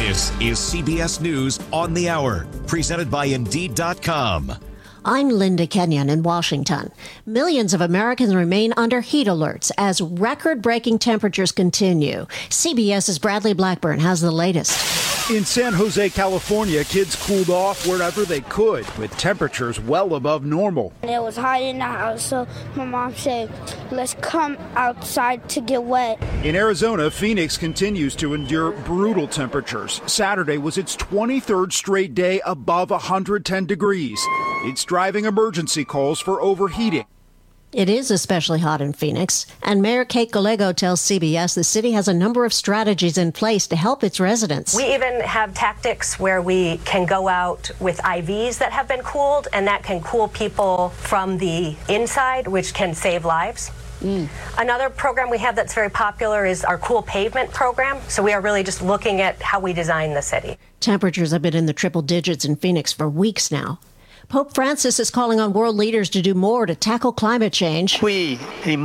This is CBS News on the Hour, presented by Indeed.com. I'm Linda Kenyon in Washington. Millions of Americans remain under heat alerts as record-breaking temperatures continue. CBS's Bradley Blackburn has the latest. In San Jose, California, kids cooled off wherever they could, with temperatures well above normal. It was hot in the house, so my mom said, let's come outside to get wet. In Arizona, Phoenix continues to endure brutal temperatures. Saturday was its 23rd straight day above 110 degrees. It's driving emergency calls for overheating. It is especially hot in Phoenix, and Mayor Kate Gallego tells CBS the city has a number of strategies in place to help its residents. We even have tactics where we can go out with IVs that have been cooled, and that can cool people from the inside, which can save lives. Another program we have that's very popular is our Cool Pavement program. So we are really just looking at how we design the city. Temperatures have been in the triple digits in Phoenix for weeks now. Pope Francis is calling on world leaders to do more to tackle climate change. In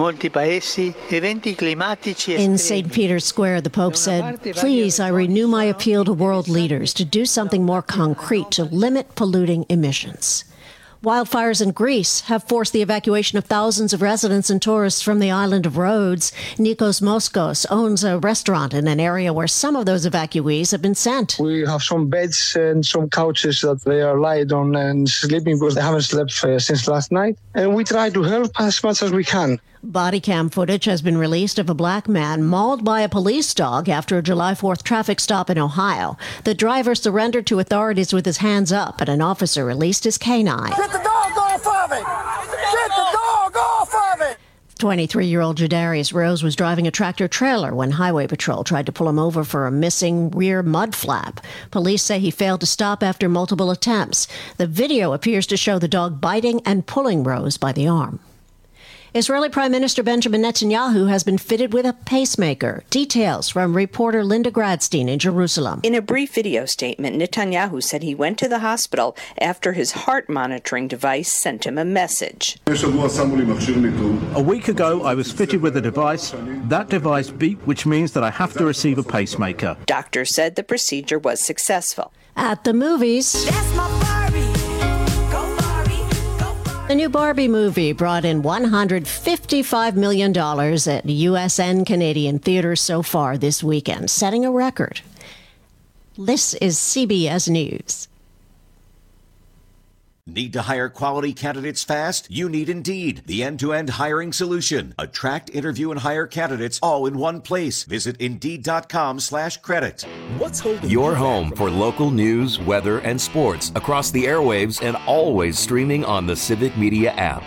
St. Peter's Square, the Pope said, "Please, I renew my appeal to world leaders to do something more concrete to limit polluting emissions." Wildfires in Greece have forced the evacuation of thousands of residents and tourists from the island of Rhodes. Nikos Moskos owns a restaurant in an area where some of those evacuees have been sent. We have some beds and some couches that they are lying on and sleeping because they haven't slept since last night. And we try to help as much as we can. Body cam footage has been released of a black man mauled by a police dog after a July 4th traffic stop in Ohio. The driver surrendered to authorities with his hands up, and an officer released his canine. Get the dog off of it! Get the dog off of it! 23-year-old Jadarius Rose was driving a tractor-trailer when Highway Patrol tried to pull him over for a missing rear mud flap. Police say he failed to stop after multiple attempts. The video appears to show the dog biting and pulling Rose by the arm. Israeli Prime Minister Benjamin Netanyahu has been fitted with a pacemaker. Details from reporter Linda Gradstein in Jerusalem. In a brief video statement, Netanyahu said he went to the hospital after his heart monitoring device sent him a message. A week ago, I was fitted with a device. That device beeped, which means that I have to receive a pacemaker. Doctors said the procedure was successful. At the movies, That's my Barbie. the new Barbie movie brought in $155 million at U.S. and Canadian theaters so far this weekend, setting a record. This is CBS News. Need to hire quality candidates fast? You need Indeed, the end-to-end hiring solution. Attract, interview, and hire candidates all in one place. Visit Indeed.com/credit. What's holding your home for local news, weather, and sports across the airwaves and always streaming on the Civic Media app.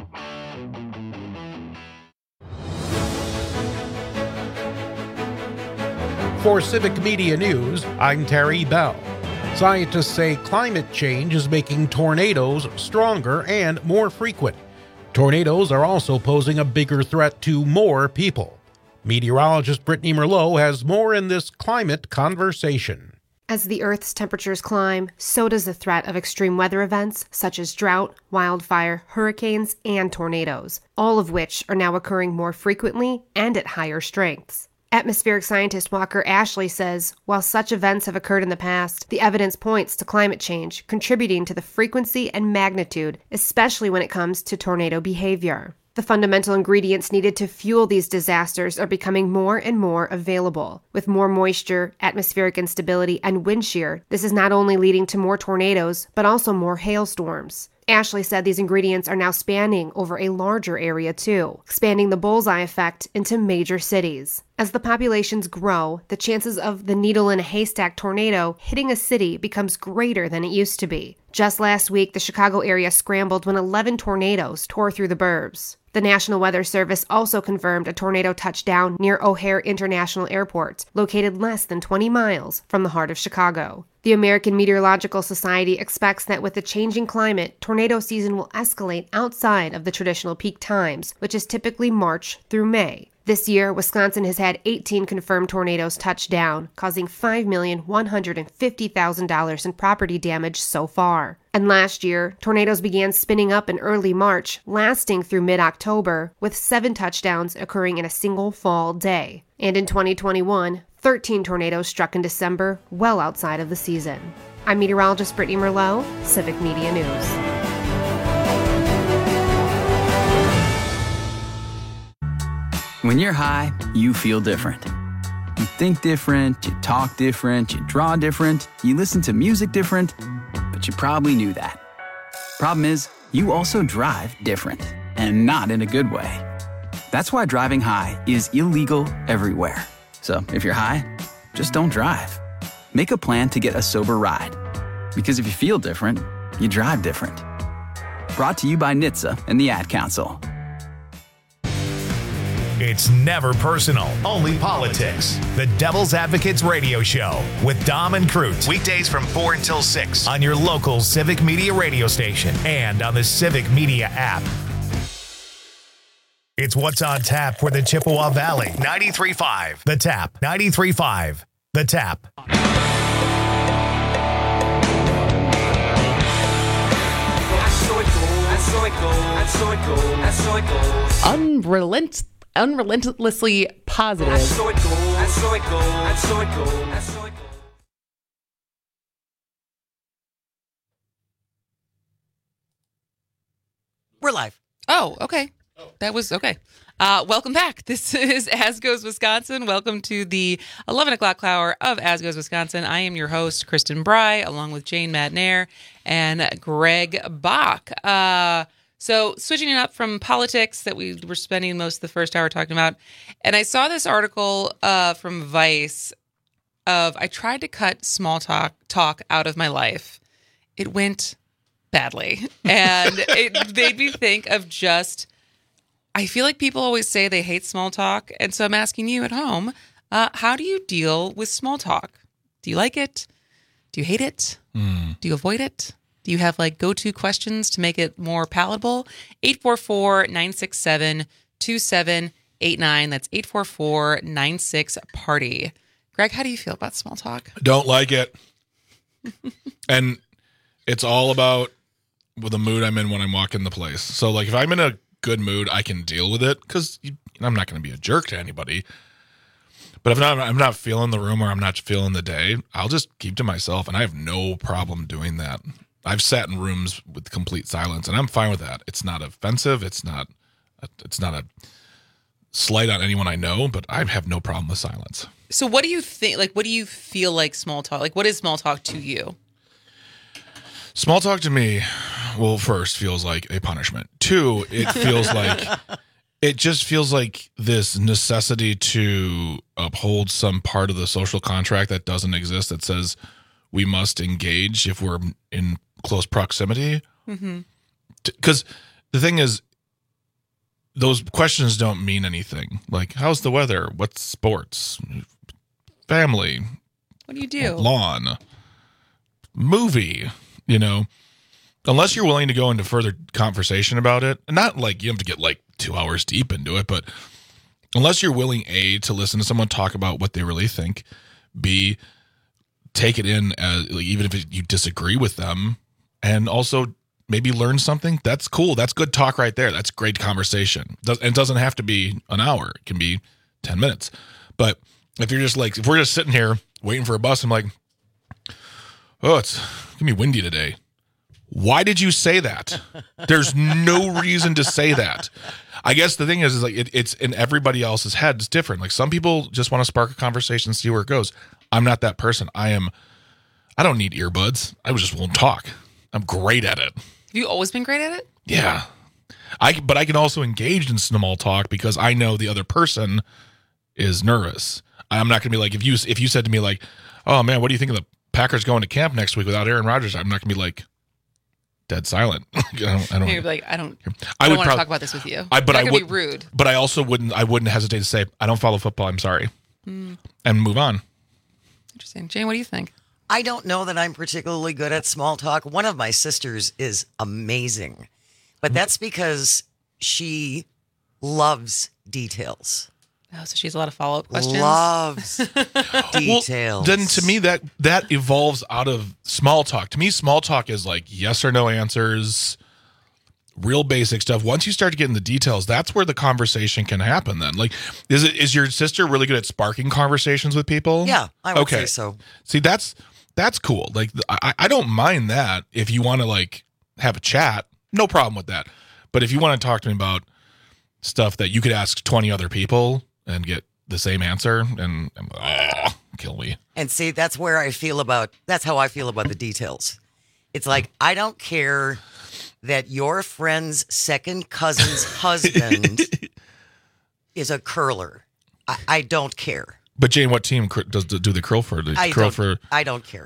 For Civic Media News, I'm Terry Bell. Scientists say climate change is making tornadoes stronger and more frequent. Tornadoes are also posing a bigger threat to more people. Meteorologist Brittany Merlot has more in this climate conversation. As the Earth's temperatures climb, so does the threat of extreme weather events such as drought, wildfire, hurricanes, and tornadoes, all of which are now occurring more frequently and at higher strengths. Atmospheric scientist Walker Ashley says, while such events have occurred in the past, the evidence points to climate change contributing to the frequency and magnitude, especially when it comes to tornado behavior. The fundamental ingredients needed to fuel these disasters are becoming more and more available. With more moisture, atmospheric instability, and wind shear, this is not only leading to more tornadoes, but also more hailstorms. Ashley said these ingredients are now spanning over a larger area too, expanding the bullseye effect into major cities. As the populations grow, the chances of the needle-in-a-haystack tornado hitting a city becomes greater than it used to be. Just last week, the Chicago area scrambled when 11 tornadoes tore through the burbs. The National Weather Service also confirmed a tornado touchdown near O'Hare International Airport, located less than 20 miles from the heart of Chicago. The American Meteorological Society expects that with the changing climate, tornado season will escalate outside of the traditional peak times, which is typically March through May. This year, Wisconsin has had 18 confirmed tornadoes touch down, causing $5,150,000 in property damage so far. And last year, tornadoes began spinning up in early March, lasting through mid-October, with 7 touchdowns occurring in a single fall day. And in 2021, 13 tornadoes struck in December, well outside of the season. I'm meteorologist Brittany Merlot, Civic Media News. When you're high, you feel different. You think different, you talk different, you draw different, you listen to music different, but you probably knew that. Problem is, you also drive different, and not in a good way. That's why driving high is illegal everywhere. So if you're high, just don't drive. Make a plan to get a sober ride. Because if you feel different, you drive different. Brought to you by NHTSA and the Ad Council. It's never personal, only politics. The Devil's Advocates Radio Show with Dom and Crute. Weekdays from 4 until 6 on your local Civic Media radio station and on the Civic Media app. It's what's on tap for the Chippewa Valley. 93.5 The Tap. 93.5 The Tap. Unrelentlessly positive. We're live. Oh, okay. That was okay. Welcome back. This is As Goes Wisconsin. Welcome to the 11 o'clock hour of As Goes Wisconsin. I am your host, Kristen Bry, along with Jane Madnair and Greg Bach. So switching it up from politics that we were spending most of the first hour talking about. And I saw this article from Vice of I tried to cut small talk out of my life. It went badly. And it made me think of just, I feel like people always say they hate small talk. And so I'm asking you at home, how do you deal with small talk? Do you like it? Do you hate it? Do you avoid it? Do you have like go-to questions to make it more palatable? 844-967-2789. That's 844-96-PARTY. Greg, how do you feel about small talk? Don't like it. And it's all about the mood I'm in when I'm walking the place. So like if I'm in a good mood, I can deal with it because I'm not going to be a jerk to anybody. But if I'm not feeling the room or I'm not feeling the day, I'll just keep to myself, and I have no problem doing that. I've sat in rooms with complete silence, and I'm fine with that. It's not offensive. It's not a slight on anyone I know, but I have no problem with silence. So what do you think? Like, what do you feel like small talk? Like, what is small talk to you? Small talk to me, well, first feels like a punishment. Two, it just feels like this necessity to uphold some part of the social contract that doesn't exist, that says we must engage if we're in close proximity. Because the thing is, those questions don't mean anything. Like, how's the weather? What's sports? Family? What do you do? Lawn? Movie? You know, unless you're willing to go into further conversation about it, and not like you have to get like 2 hours deep into it, but unless you're willing, A, to listen to someone talk about what they really think, B, take it in as, like, even if you disagree with them, and also maybe learn something, that's cool. That's good talk right there. That's great conversation. It doesn't have to be an hour. It can be 10 minutes. But if you're just like, if we're just sitting here waiting for a bus, I'm like, oh, it's going to be windy today. Why did you say that? There's no reason to say that. I guess the thing is like it's in everybody else's head. It's different. Like some people just want to spark a conversation, see where it goes. I'm not that person. I don't need earbuds. I just won't talk. I'm great at it. Have you always been great at it? Yeah. But I can also engage in small talk because I know the other person is nervous. I'm not going to be like, if you said to me like, oh man, what do you think of the Packers going to camp next week without Aaron Rodgers? I'm not going to be like dead silent. I don't. You're like, I don't want to talk about this with you. But I would be rude. But I also wouldn't hesitate to say, I don't follow football. I'm sorry. And move on. Interesting. Jane, what do you think? I don't know that I'm particularly good at small talk. One of my sisters is amazing, but that's because she loves details. Oh, so she has a lot of follow-up questions? Loves details. Well, then to me, that evolves out of small talk. To me, small talk is like yes or no answers. real basic stuff. Once you start to get in the details, that's where the conversation can happen then. Like, is your sister really good at sparking conversations with people? Yeah, I would say so. See, that's cool. Like, I don't mind that if you want to, like, have a chat. No problem with that. But if you want to talk to me about stuff that you could ask 20 other people and get the same answer, and kill me. And see, that's how I feel about the details. It's like, I don't care that your friend's second cousin's husband is a curler. I don't care. But Jane, what team do they curl for? I don't care.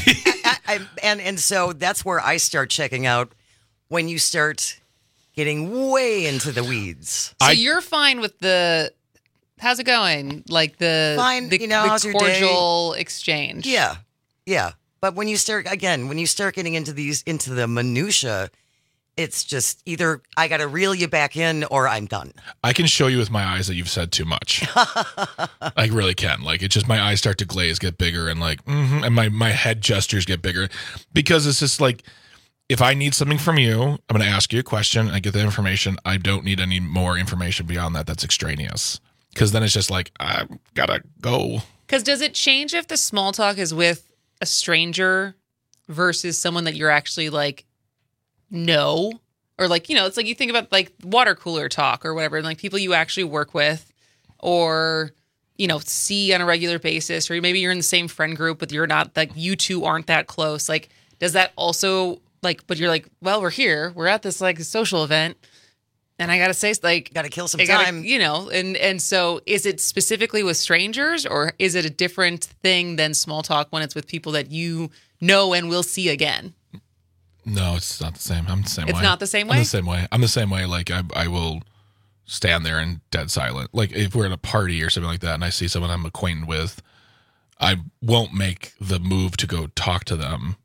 And so that's where I start checking out when you start getting way into the weeds. So you're fine with the how's it going? Like the how's your cordial exchange. Yeah. But when you start getting into the minutia, it's just either I got to reel you back in or I'm done. I can show you with my eyes that you've said too much. I really can. Like, it's just my eyes start to glaze, get bigger, and like, and my head gestures get bigger, because it's just like, if I need something from you, I'm going to ask you a question. I get the information. I don't need any more information beyond that. That's extraneous. Because then it's just like, I gotta go. Because does it change if the small talk is with a stranger versus someone that you're actually like, know? Or like, it's like you think about like water cooler talk or whatever, and like people you actually work with or, see on a regular basis, or maybe you're in the same friend group, but you're not, like, you two aren't that close. Like, does that also, like, but you're like, well, we're at this like social event, and I gotta say, like, gotta kill some time, and so is it specifically with strangers, or is it a different thing than small talk when it's with people that you know and will see again? No, it's not the same. I'm the same way. It's not the same way? I'm the same way. Like, I will stand there and dead silent. Like, if we're at a party or something like that and I see someone I'm acquainted with, I won't make the move to go talk to them.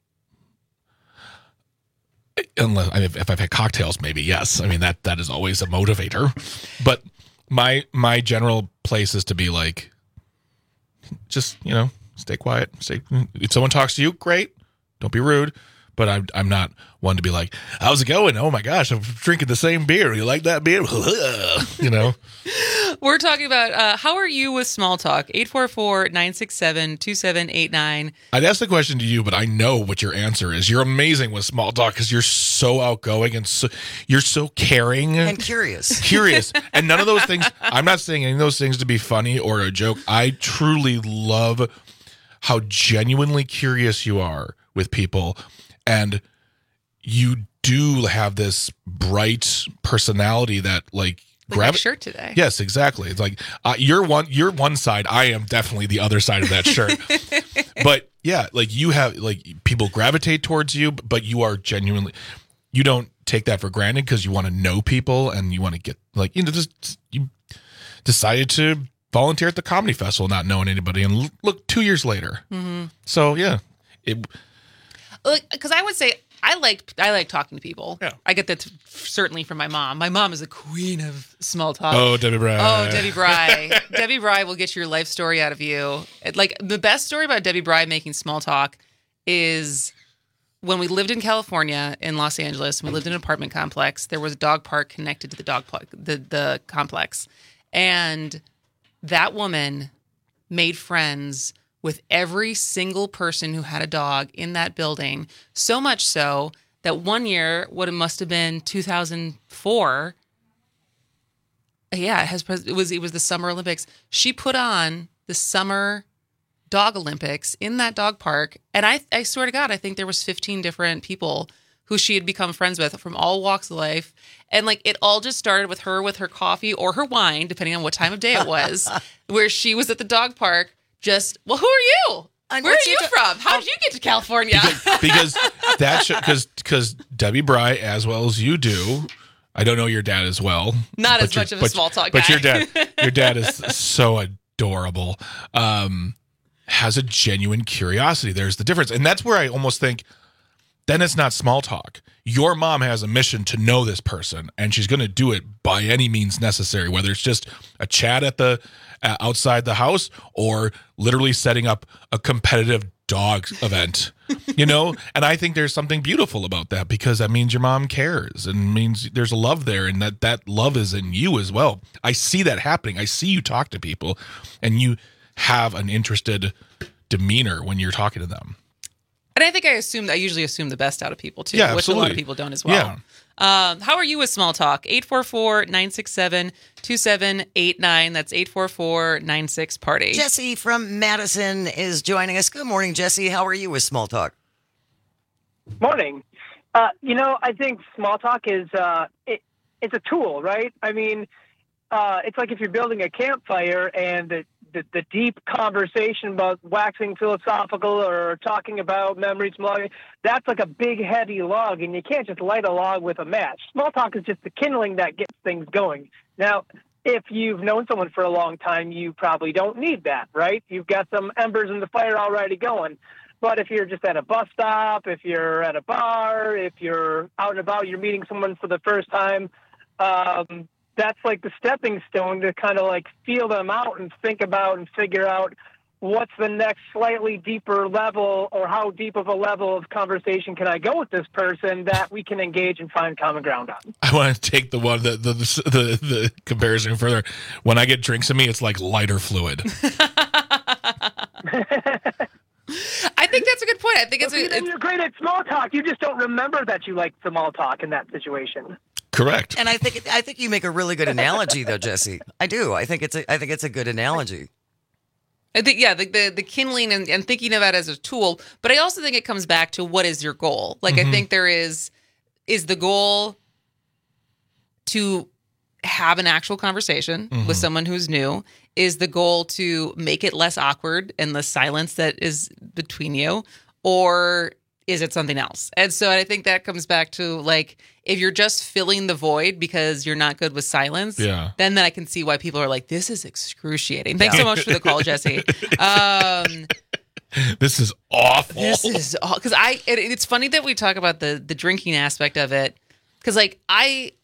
Unless, if I've had cocktails, maybe, yes. I mean, that is always a motivator. But my general place is to be like, just, stay quiet. If someone talks to you, great. Don't be rude. But I'm not one to be like, how's it going? Oh my gosh, I'm drinking the same beer. You like that beer? We're talking about how are you with small talk? 844-967-2789. I'd ask the question to you, but I know what your answer is. You're amazing with small talk because you're so outgoing and you're so caring. And curious. And none of those things, I'm not saying any of those things to be funny or a joke. I truly love how genuinely curious you are with people. And you do have this bright personality that, like your shirt today. Yes, exactly. It's like you're one side. I am definitely the other side of that shirt. But yeah, like you have, like, people gravitate towards you, but you are genuinely. You don't take that for granted because you want to know people and you want to get, like, just you decided to volunteer at the comedy festival not knowing anybody, and look 2 years later. Mm-hmm. So yeah, because I would say I like talking to people. Yeah. I get that certainly from my mom. My mom is a queen of small talk. Oh, Debbie Bry. Debbie Bry will get your life story out of you. Like, the best story about Debbie Bry making small talk is when we lived in California, in Los Angeles, and we lived in an apartment complex. There was a dog park connected to the dog park, the complex, and that woman made friends with every single person who had a dog in that building, so much so that one year, what it must have been 2004, it was the Summer Olympics. She put on the Summer Dog Olympics in that dog park, and I swear to God, I think there was 15 different people who she had become friends with from all walks of life, and like it all just started with her coffee or her wine, depending on what time of day it was, where she was at the dog park. Just, well, who are you? Where are you from? How did you get to California? Because Debbie Bry, as well as you do, I don't know your dad as well. Not as much of a small talk guy. But your dad is so adorable. Has a genuine curiosity. There's the difference. And that's where I almost think, then it's not small talk. Your mom has a mission to know this person, and she's going to do it by any means necessary, whether it's just a chat at the outside the house or literally setting up a competitive dog event, you know? And I think there's something beautiful about that because that means your mom cares and means there's a love there and that love is in you as well. I see that happening. I see you talk to people and you have an interested demeanor when you're talking to them. And I think I usually assume the best out of people too, Yeah, which a lot absolutely. of people don't as well. Yeah. How are you with small talk? 844-967-2789. That's 844-96-PARTY. Jesse from Madison is joining us. Good morning, Jesse. How are you with small talk? Morning. I think small talk is it's a tool, right? I mean, it's like if you're building a campfire and the deep conversation about waxing philosophical or talking about memories, that's like a big, heavy log, and you can't just light a log with a match. Small talk is just the kindling that gets things going. Now, if you've known someone for a long time, you probably don't need that, right? You've got some embers in the fire already going. But if you're just at a bus stop, if you're at a bar, if you're out and about, you're meeting someone for the first time, that's like the stepping stone to kind of like feel them out and think about and figure out what's the next slightly deeper level or how deep of a level of conversation can I go with this person that we can engage and find common ground on. I want to take the one the comparison further. When I get drinks in me, it's like lighter fluid. I think that's a good point. I think you're great at small talk. You just don't remember that you like small talk in that situation. Correct. And I think you make a really good analogy, though, Jesse. I do. I think it's a good analogy. I think, yeah, the kindling and thinking of that as a tool, but I also think it comes back to what is your goal? Like, I think there is the goal to have an actual conversation with someone who's new? Is the goal to make it less awkward and the silence that is between you? Or is it something else? And so I think that comes back to, like, if you're just filling the void because you're not good with silence, then I can see why people are like, this is excruciating. Thanks so much for the call, Jesse. This is awful. This is because it's funny that we talk about the drinking aspect of it, because like I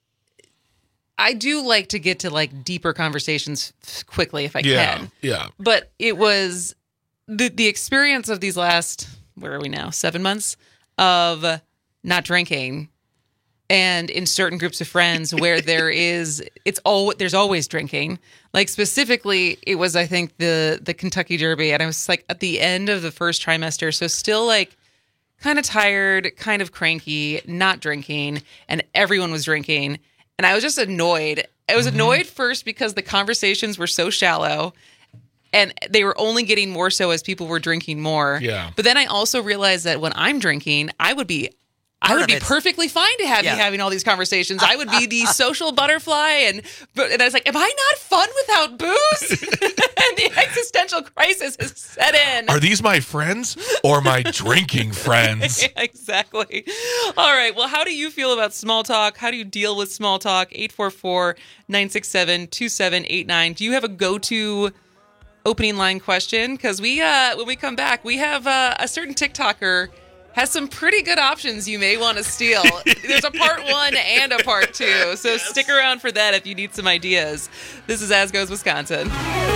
do like to get to like deeper conversations quickly if I can. Yeah. But it was the experience of these last, where are we now? 7 months of not drinking. And in certain groups of friends where there's always drinking. Like specifically, it was, I think, the Kentucky Derby. And I was like at the end of the first trimester. So still like kind of tired, kind of cranky, not drinking. And everyone was drinking. And I was just annoyed. I was annoyed first because the conversations were so shallow. And they were only getting more so as people were drinking more. Yeah. But then I also realized that when I'm drinking, I would be perfectly fine to have you having all these conversations. I would be the social butterfly. And I was like, am I not fun without booze? And the existential crisis has set in. Are these my friends or my drinking friends? Yeah, exactly. All right. Well, how do you feel about small talk? How do you deal with small talk? 844-967-2789. Do you have a go-to opening line question? Because when we come back, we have a certain TikToker has some pretty good options you may want to steal. There's a part 1 and a part 2. So stick around for that if you need some ideas. This is As Goes Wisconsin.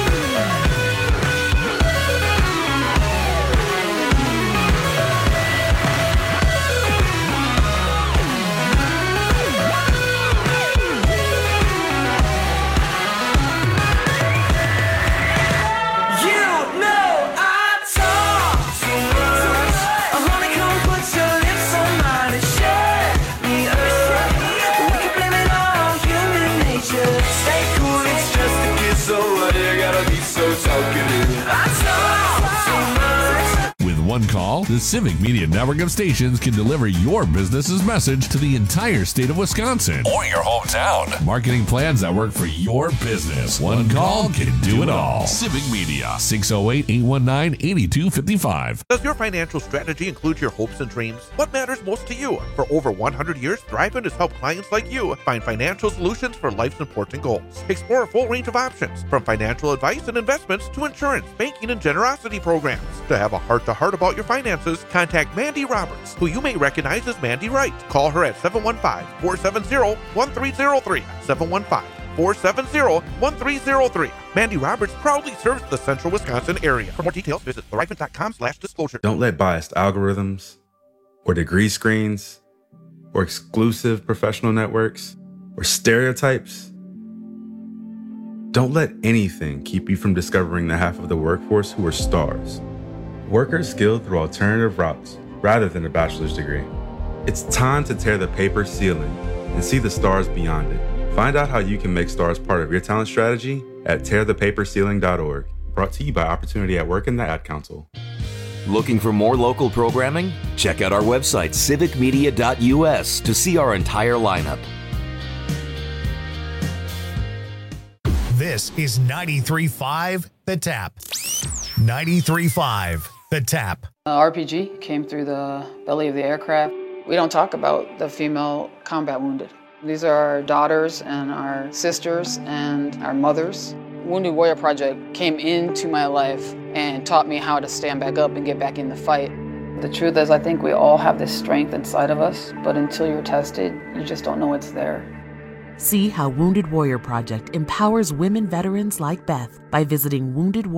With one call, the Civic Media Network of stations can deliver your business's message to the entire state of Wisconsin or your hometown. Marketing plans that work for your business. One call can do it all. Civic Media, 608-819-8255. Does your financial strategy include your hopes and dreams? What matters most to you? For over 100 years, Thriven has helped clients like you find financial solutions for life's important goals. Explore a full range of options, from financial advice and investments to insurance, banking, and generosity programs. To have a heart-to-heart about your finances, contact Mandy Roberts, who you may recognize as Mandy Wright. Call her at 715-470-1303, 470-1303. Mandy Roberts proudly serves the central Wisconsin area. For more details, visit thrivent.com/disclosure. Don't let biased algorithms or degree screens or exclusive professional networks or stereotypes. Don't let anything keep you from discovering the half of the workforce who are stars. Workers skilled through alternative routes rather than a bachelor's degree. It's time to tear the paper ceiling and see the stars beyond it. Find out how you can make stars part of your talent strategy at tearthepaperceiling.org. Brought to you by Opportunity at Work and the Ad Council. Looking for more local programming? Check out our website, civicmedia.us, to see our entire lineup. This is 93.5 The Tap. 93.5 The Tap. RPG came through the belly of the aircraft. We don't talk about the female combat wounded. These are our daughters and our sisters and our mothers. Wounded Warrior Project came into my life and taught me how to stand back up and get back in the fight. The truth is, I think we all have this strength inside of us, but until you're tested, you just don't know it's there. See how Wounded Warrior Project empowers women veterans like Beth by visiting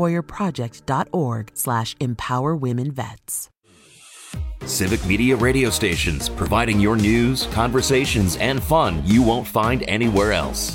woundedwarriorproject.org/empowerwomenvets. Civic Media radio stations, providing your news, conversations, and fun you won't find anywhere else.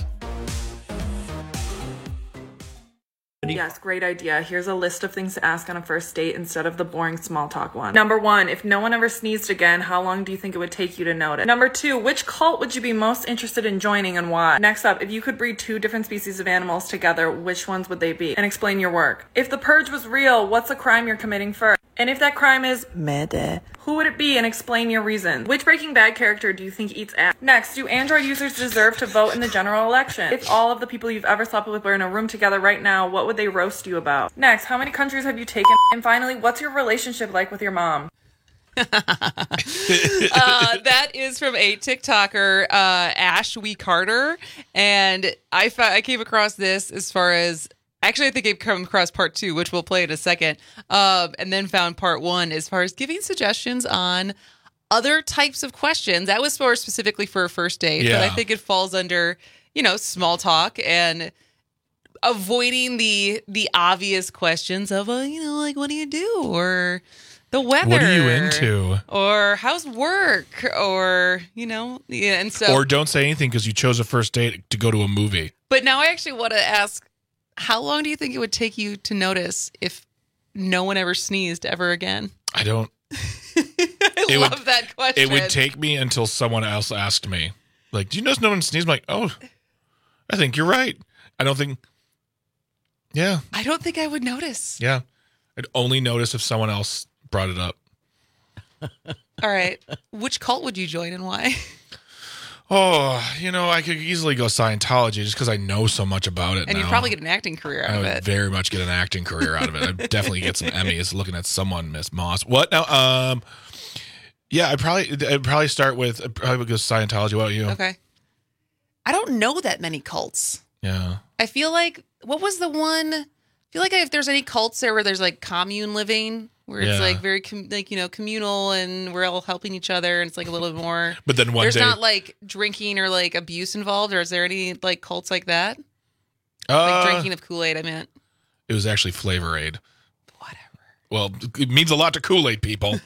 Yes, great idea. Here's a list of things to ask on a first date instead of the boring small talk one. Number 1, if no one ever sneezed again, how long do you think it would take you to notice? Number 2, which cult would you be most interested in joining and why? Next up, if you could breed 2 different species of animals together, which ones would they be? And explain your work. If the purge was real, what's a crime you're committing first? And if that crime is murder, who would it be and explain your reasons? Which Breaking Bad character do you think eats ass? Next, do Android users deserve to vote in the general election? If all of the people you've ever slept with were in a room together right now, what would they roast you about? Next, how many countries have you taken? And finally, what's your relationship like with your mom? That is from a TikToker, Ashwee Carter. And I came across this as far as... Actually, I think I've come across part 2, which we'll play in a second, and then found part 1 as far as giving suggestions on other types of questions. That was more specifically for a first date, but I think it falls under, small talk and avoiding the obvious questions of, like, what do you do? Or the weather. What are you into? Or how's work? Or, and so. Or don't say anything because you chose a first date to go to a movie. But now I actually want to ask, how long do you think it would take you to notice if no one ever sneezed ever again? I don't. I love that question. It would take me until someone else asked me, like, do you notice no one sneezed? I'm like, oh, I think you're right. I don't think I would notice. Yeah. I'd only notice if someone else brought it up. All right. Which cult would you join and why? Oh, I could easily go Scientology just because I know so much about it and now. you'd probably get an acting career out of it. I would very much get an acting career out of it. I'd definitely get some Emmys looking at someone, Miss Moss. What now? Yeah, I'd probably start with, I'd probably go Scientology. What about you? Okay. I don't know that many cults. Yeah. I feel like, what was the one? I feel like if there's any cults there where there's like commune living, where it's like very communal and we're all helping each other and it's like a little bit more. But then there's not like drinking or like abuse involved, or is there any like cults like that? Like drinking of Kool-Aid, I meant. It was actually Flavor Aid. Whatever. Well, it means a lot to Kool-Aid people.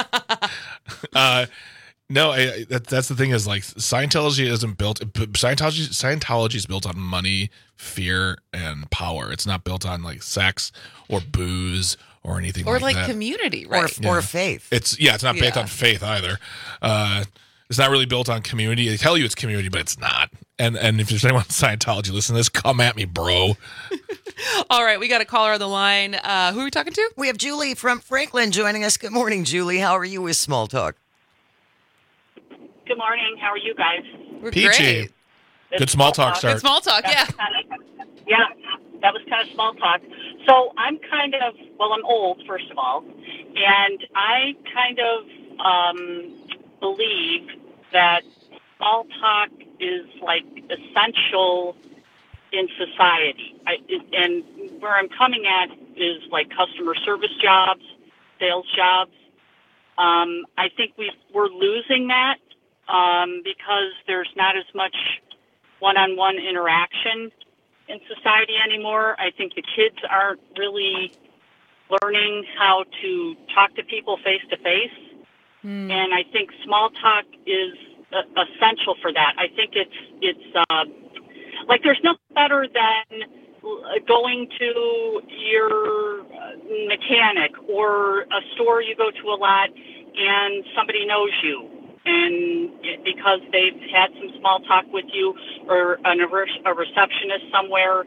No, that's the thing is like Scientology isn't built. Scientology is built on money, fear, and power. It's not built on like sex or booze or anything or like that. Or like community, right? Or faith. It's not based on faith either. It's not really built on community. They tell you it's community, but it's not. And if there's anyone in Scientology listening to this, come at me, bro. All right, we got a caller on the line. Who are we talking to? We have Julie from Franklin joining us. Good morning, Julie. How are you with Small Talk? Good morning. How are you guys? We're Peachy. Great. Good small talk start. Good small talk, yeah. Yeah, that was kind of small talk. So I'm I'm old, first of all, and I kind of believe that small talk is like essential in society. And where I'm coming at is like customer service jobs, sales jobs. I think we're losing that because there's not as much one-on-one interaction in society anymore. I think the kids aren't really learning how to talk to people face-to-face. And I think small talk is essential for that. I think it's like there's nothing better than going to your mechanic or a store you go to a lot and somebody knows you, and because they've had some small talk with you, or a receptionist somewhere.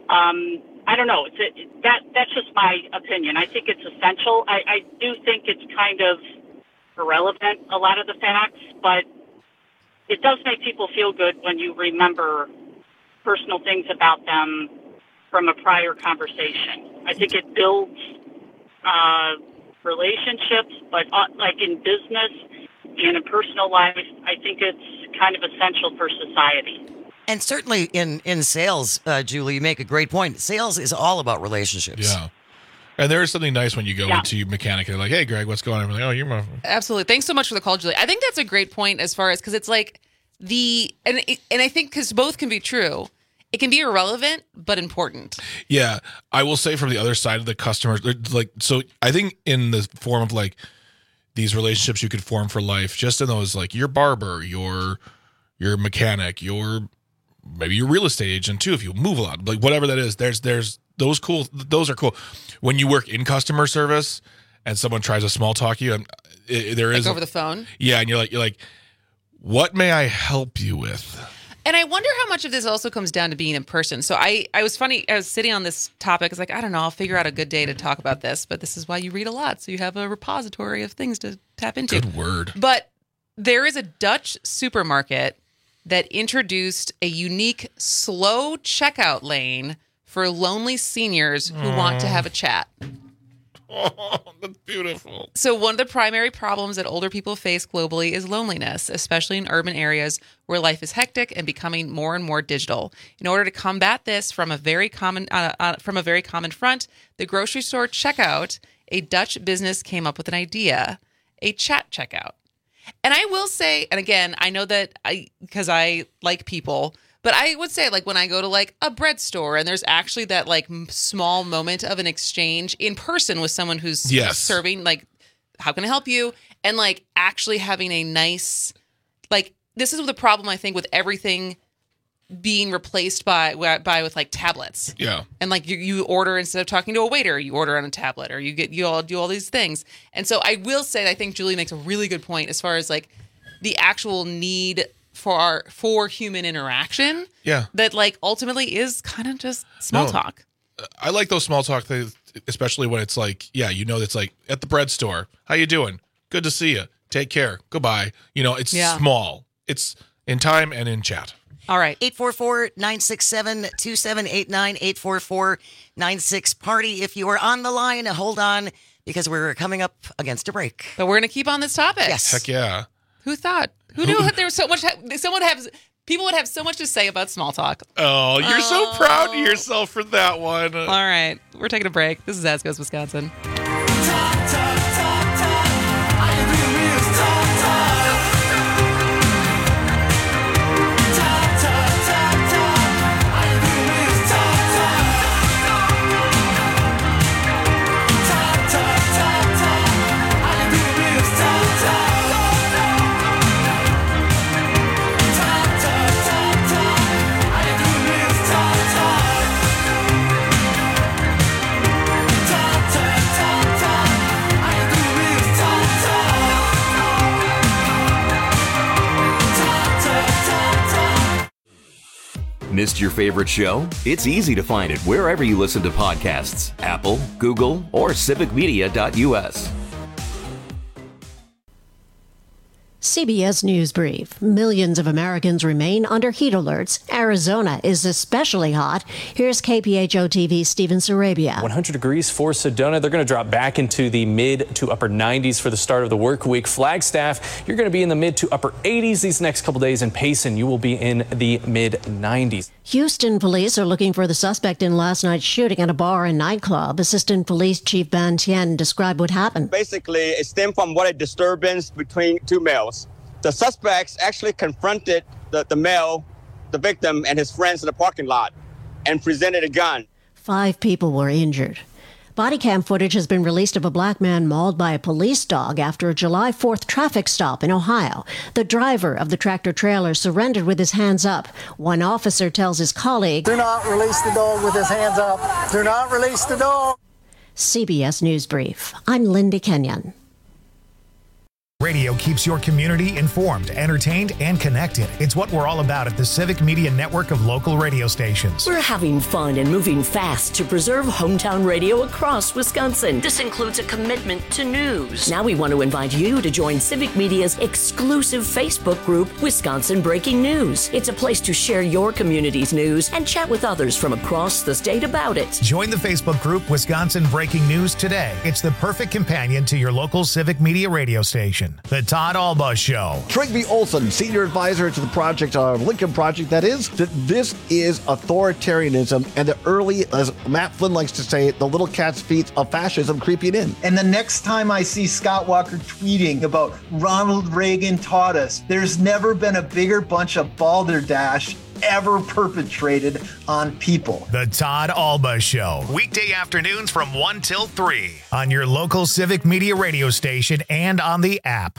I don't know. That's just my opinion. I think it's essential. I do think it's kind of irrelevant, a lot of the facts, but it does make people feel good when you remember personal things about them from a prior conversation. I think it builds relationships, but like in business and in personal life, I think it's kind of essential for society. And certainly in sales, Julie, you make a great point. Sales is all about relationships. Yeah. And there is something nice when you go into your mechanic and they're like, hey, Greg, what's going on? I'm like, oh, you're my... Absolutely. Thanks so much for the call, Julie. I think that's a great point as far as, because it's like and I think because both can be true. It can be irrelevant, but important. Yeah. I will say from the other side of the customers, like, so I think in the form of like these relationships you could form for life, just in those, like your barber, your mechanic, maybe your real estate agent too, if you move a lot, like whatever that is, there's those are cool. When you work in customer service and someone tries to small talk you, there is over the phone. Yeah. And you're like, what may I help you with? And I wonder how much of this also comes down to being in person. So I was sitting on this topic. I was like, I don't know, I'll figure out a good day to talk about this. But this is why you read a lot. So you have a repository of things to tap into. Good word. But there is a Dutch supermarket that introduced a unique slow checkout lane for lonely seniors who want to have a chat. Oh, that's beautiful. So one of the primary problems that older people face globally is loneliness, especially in urban areas where life is hectic and becoming more and more digital. In order to combat this from a very common front, the grocery store checkout, a Dutch business came up with an idea, a chat checkout. And I will say, and again, I know that because I like people, but I would say, like, when I go to like a bread store and there's actually that like small moment of an exchange in person with someone who's serving, like, how can I help you? And like actually having a nice, like, this is the problem I think with everything being replaced by with like tablets. Yeah. And like you order, instead of talking to a waiter, you order on a tablet, or you all do all these things. And so I will say, I think Julie makes a really good point as far as like the actual need for human interaction. Yeah. That like ultimately is kind of just small talk. I like those small talk things, especially when it's like, it's like at the bread store. How you doing? Good to see you. Take care. Goodbye. It's small. It's in time and in chat. All right. 844-967-2789, 844-96-PARTY. If you are on the line, hold on, because we're coming up against a break. But we're going to keep on this topic. Yes. Heck yeah. Who thought? Who knew that there was so much? People would have so much to say about small talk. Oh, you're so proud of yourself for that one. All right. We're taking a break. This is As Goes Wisconsin. Missed your favorite show? It's easy to find it wherever you listen to podcasts. Apple, Google, or civicmedia.us. CBS News Brief. Millions of Americans remain under heat alerts. Arizona is especially hot. Here's KPHO-TV's Steven Sarabia. 100 degrees for Sedona. They're going to drop back into the mid to upper 90s for the start of the work week. Flagstaff, you're going to be in the mid to upper 80s these next couple days. And Payson, you will be in the mid 90s. Houston police are looking for the suspect in last night's shooting at a bar and nightclub. Assistant Police Chief Ban Tien described what happened. Basically, it stemmed from a disturbance between two males. The suspects actually confronted the male the victim and his friends in the parking lot and presented a gun. 5 people were injured. Body cam footage has been released of a black man mauled by a police dog after a July 4th traffic stop in Ohio. The driver of the tractor-trailer surrendered with his hands up. One officer tells his colleague, "Do not release the dog with his hands up. Do not release the dog." CBS News Brief. I'm Linda Kenyon. Radio keeps your community informed, entertained, and connected. It's what we're all about at the Civic Media Network of local radio stations. We're having fun and moving fast to preserve hometown radio across Wisconsin. This includes a commitment to news. Now we want to invite you to join Civic Media's exclusive Facebook group, Wisconsin Breaking News. It's a place to share your community's news and chat with others from across the state about it. Join the Facebook group Wisconsin Breaking News today. It's the perfect companion to your local Civic Media radio station. The Todd Alba Show. Trygve Olson, senior advisor to the project, Lincoln Project, that is, that this is authoritarianism and the early, as Matt Flynn likes to say, the little cat's feet of fascism creeping in. And the next time I see Scott Walker tweeting about Ronald Reagan taught us, there's never been a bigger bunch of balderdash ever perpetrated on people. The Todd Alba Show. Weekday afternoons from 1 till 3 on your local Civic Media radio station and on the app.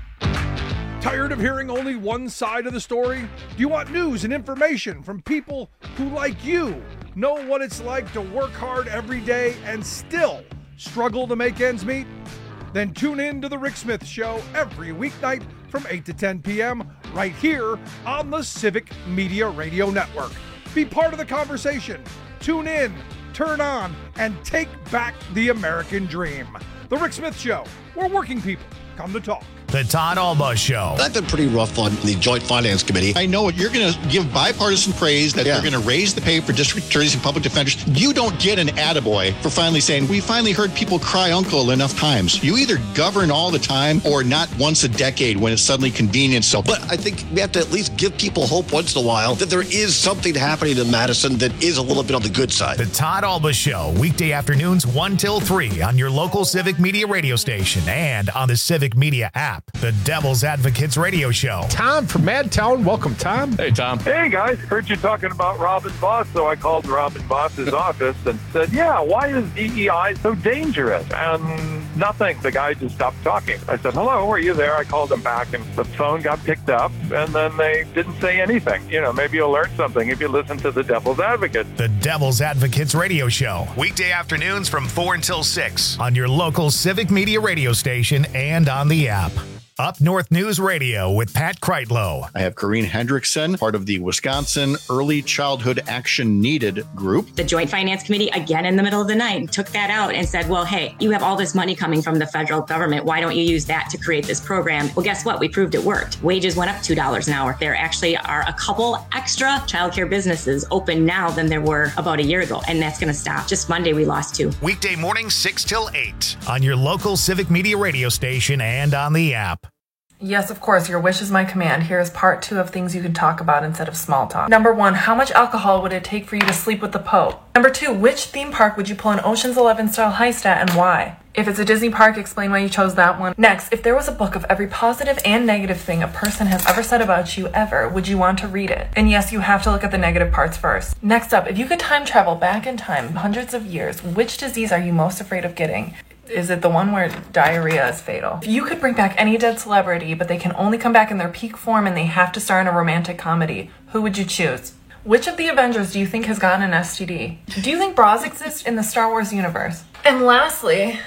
Tired of hearing only one side of the story? Do you want news and information from people who, like you, know what it's like to work hard every day and still struggle to make ends meet? Then tune in to The Rick Smith Show every weeknight from 8 to 10 p.m. right here on the Civic Media Radio Network. Be part of the conversation. Tune in, turn on, and take back the American dream. The Rick Smith Show, where working people come to talk. The Todd Alba Show. I've been pretty rough on the Joint Finance Committee. I know you're going to give bipartisan praise that they're going to raise the pay for district attorneys and public defenders. You don't get an attaboy for finally saying, we finally heard people cry uncle enough times. You either govern all the time or not once a decade when it's suddenly convenient. So, but I think we have to at least give people hope once in a while that there is something happening in Madison that is a little bit on the good side. The Todd Alba Show, weekday afternoons 1 till 3 on your local Civic Media radio station and on the Civic Media app. The Devil's Advocates radio show. Tom from Madtown. Welcome, Tom. Hey, Tom. Hey, guys. Heard you talking about Robin Voss, so I called Robin Voss's office and said, yeah, why is DEI so dangerous? And nothing. The guy just stopped talking. I said, hello, are you there? I called him back, and the phone got picked up, and then they didn't say anything. You know, maybe you'll learn something if you listen to the Devil's Advocate. The Devil's Advocates radio show. Weekday afternoons from 4 until 6 on your local Civic Media radio station and on the app. Up North News Radio with Pat Kreitlow. I have Corrine Hendrickson, part of the Wisconsin Early Childhood Action Needed group. The Joint Finance Committee, again in the middle of the night, took that out and said, well, hey, you have all this money coming from the federal government. Why don't you use that to create this program? Well, guess what? We proved it worked. Wages went up $2 an hour. There actually are a couple extra childcare businesses open now than there were about a year ago, and that's going to stop. Just Monday, we lost 2. Weekday mornings 6 till 8 on your local Civic Media radio station and on the app. Yes, of course, your wish is my command. Here is part 2 of things you can talk about instead of small talk. Number 1, how much alcohol would it take for you to sleep with the Pope? Number 2, which theme park would you pull an Ocean's 11 style heist at and why? If it's a Disney park, explain why you chose that one. Next, if there was a book of every positive and negative thing a person has ever said about you ever, would you want to read it? And yes, you have to look at the negative parts first. Next up, if you could time travel back in time hundreds of years, which disease are you most afraid of getting? Is it the one where diarrhea is fatal? If you could bring back any dead celebrity, but they can only come back in their peak form and they have to star in a romantic comedy, who would you choose? Which of the Avengers do you think has gotten an STD? Do you think bras exist in the Star Wars universe? And lastly,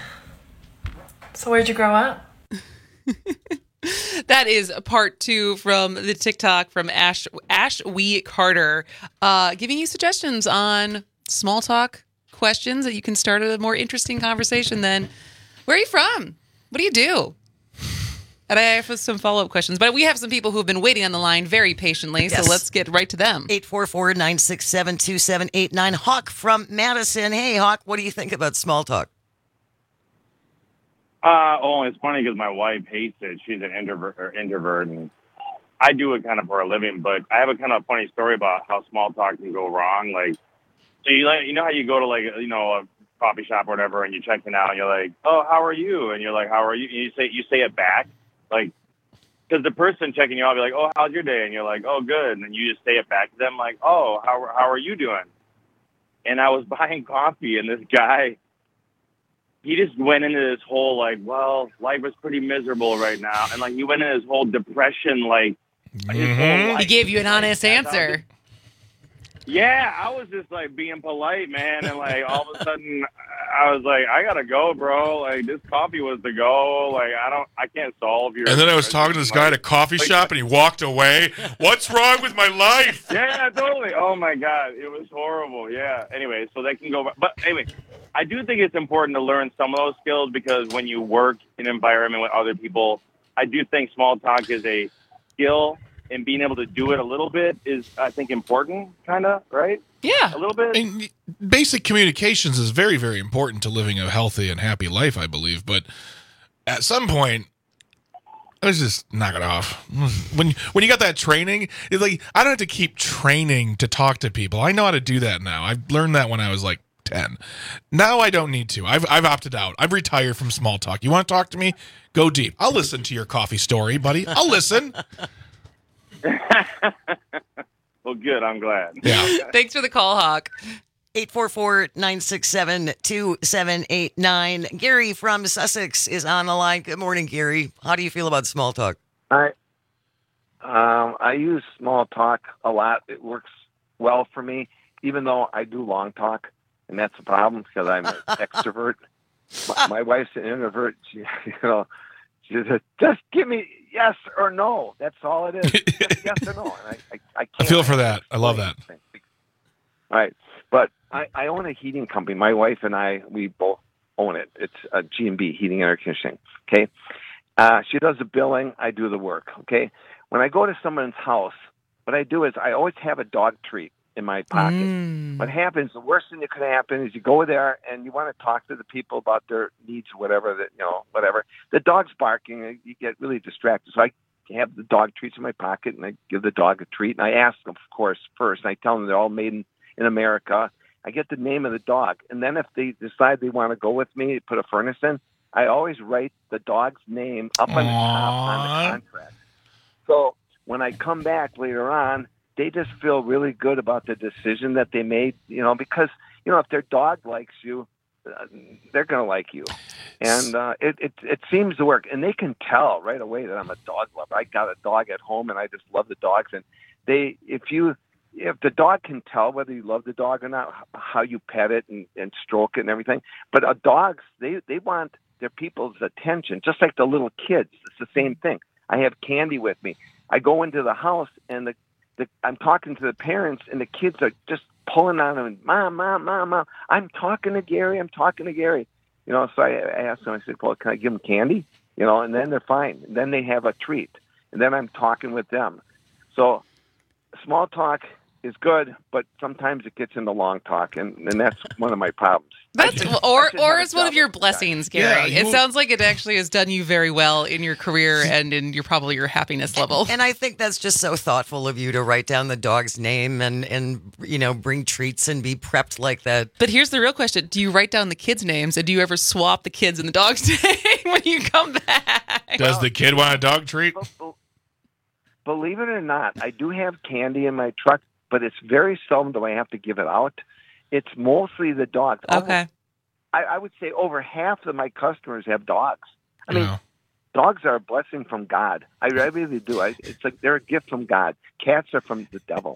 so where'd you grow up? That is part 2 from the TikTok from Ash Wee Carter, giving you suggestions on small talk questions that you can start a more interesting conversation than, where are you from? What do you do? And I have some follow-up questions, but we have some people who have been waiting on the line very patiently, so let's get right to them. 844-967-2789. Hawk from Madison. Hey, Hawk, what do you think about small talk? It's funny because my wife hates it. She's an introvert, and I do it kind of for a living, but I have a kind of funny story about how small talk can go wrong. Like, so you know how you go to a coffee shop or whatever, and you're checking out, and you're like, "Oh, how are you?" And you're like, "How are you?" And you say it back, like, because the person checking you out will be like, oh, how's your day? And you're like, oh, good. And then you just say it back to them like, oh, how are you doing? And I was buying coffee, and this guy, he just went into this whole, like, well, life is pretty miserable right now. And, like, he went into this whole depression, like, his whole life. He gave you an honest answer. Yeah, I was just, like, being polite, man. And, like, all of a sudden, I was like, I got to go, bro. Like, this coffee was the go. Like, I can't solve your... And then I was talking to this guy at a coffee shop, and he walked away. What's wrong with my life? Yeah, totally. Oh, my God. It was horrible. Yeah. Anyway, so that can go... But anyway, I do think it's important to learn some of those skills because when you work in an environment with other people, I do think small talk is a skill, and being able to do it a little bit is, I think, important, kind of, right? Yeah. A little bit. I mean, basic communications is very, very important to living a healthy and happy life, I believe. But at some point, let's just knock it off. When you got that training, it's like, I don't have to keep training to talk to people. I know how to do that now. I learned that when I was like 10. Now I don't need to. I've opted out. I've retired from small talk. You want to talk to me? Go deep. I'll listen to your coffee story, buddy. I'll listen. Well, good. I'm glad. Yeah. Thanks for the call, Hawk. 844-967-2789. Gary from Sussex is on the line. Good morning, Gary. How do you feel about small talk? I use small talk a lot. It works well for me, even though I do long talk, and that's a problem because I'm an extrovert. My wife's an introvert. She said, just give me yes or no. That's all it is. Just yes or no. And I can't. I feel for that. I love that. All right. But I own a heating company. My wife and I, we both own it. It's a G&B, heating and air conditioning. Okay. She does the billing. I do the work. Okay. When I go to someone's house, what I do is I always have a dog treat in my pocket. What happens, the worst thing that could happen is you go there and you want to talk to the people about their needs or whatever, whatever. The dog's barking, you get really distracted. So I have the dog treats in my pocket and I give the dog a treat. And I ask them, of course, first. And I tell them they're all made in America. I get the name of the dog. And then if they decide they want to go with me, put a furnace in, I always write the dog's name up on the top on the contract. So when I come back later on, they just feel really good about the decision that they made, because, if their dog likes you, they're going to like you. And it seems to work. And they can tell right away that I'm a dog lover. I got a dog at home, and I just love the dogs. And if the dog can tell whether you love the dog or not, how you pet it and stroke it and everything. But dogs, they want their people's attention, just like the little kids. It's the same thing. I have Candy with me. I go into the house, and I'm talking to the parents, and the kids are just pulling on them. Mom, I'm talking to Gary. So I asked them, I said, well, can I give them candy? And then they're fine. And then they have a treat. And then I'm talking with them. So small talk is good, but sometimes it gets into long talk, and that's one of my problems. Or it's one of your blessings, Gary. Yeah, it sounds like it actually has done you very well in your career and in probably your happiness level. And I think that's just so thoughtful of you to write down the dog's name and bring treats and be prepped like that. But here's the real question. Do you write down the kids' names, and do you ever swap the kids and the dog's name when you come back? Does the kid want a dog treat? Believe it or not, I do have candy in my truck, but it's very seldom do I have to give it out. It's mostly the dogs. Okay. I would say over half of my customers have dogs. I mean, dogs are a blessing from God. I really do. It's like they're a gift from God. Cats are from the devil.